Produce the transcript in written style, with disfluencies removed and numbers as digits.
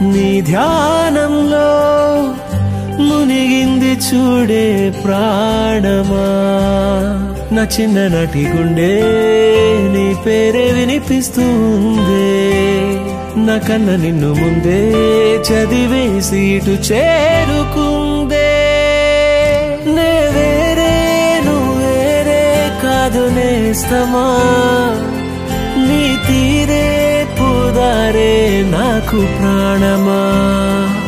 నీ ధ్యానంలో మునిగింది చూడే ప్రాణమా నా చిన్ననాటి గుండె నీ పేరే వినిపిస్తుంది నా కన్న నిన్ను ముందే చదివేసి ఇటు చేరుకుందే నే వేరే నువ్వేరే కాదు నేస్తమా నీ తీరే పుదారే నాకు ప్రాణమా